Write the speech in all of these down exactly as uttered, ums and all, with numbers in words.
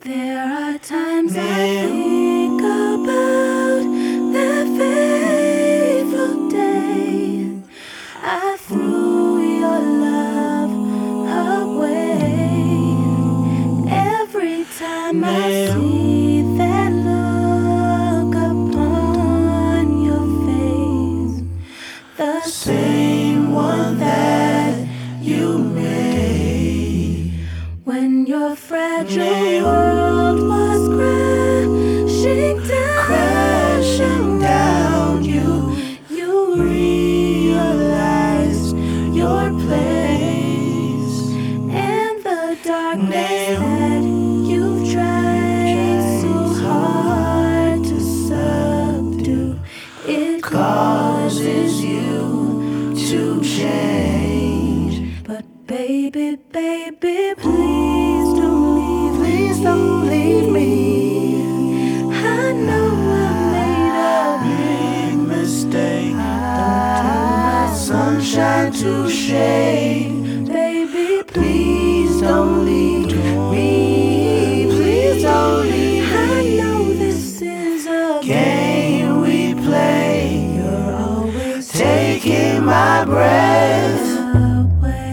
There are times I think about that fateful day I threw your love away. Every time I see that look upon your face, the same one that you made when your fragile world was crashing down, crashing down. You, you realized your place, and the darkness that you've tried so hard to subdue, it causes you to change. But baby, baby, please don't leave, please don't leave me. I know I made a big mistake. Don't turn my sunshine to shade. Baby, please don't leave me. Please don't leave me. I know this is a game we play. You're always taking my breath away.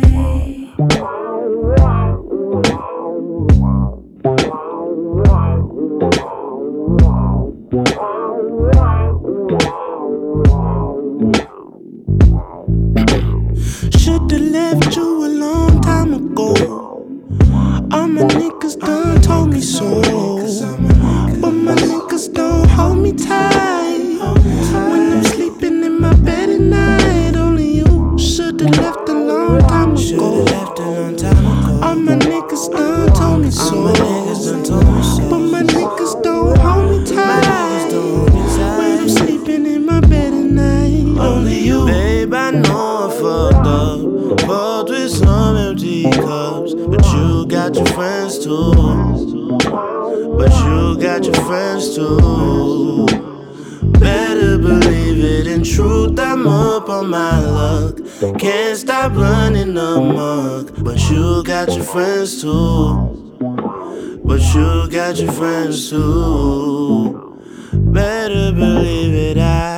Should've left you a long time ago. All my niggas done told me so, but my niggas don't hold me tight. When I'm sleeping in my bed at night, only you should've left a long time ago. All my niggas done told me so, but my niggas don't hold me tight. When I'm sleeping in my bed at night, only you. Babe, I know I fucked up, fucked with some empty cups, but you got your friends too. But you got your friends too. Better believe it, in truth I'm up on my luck. Can't stop running amok, but you got your friends too. But you got your friends too. Better believe it, I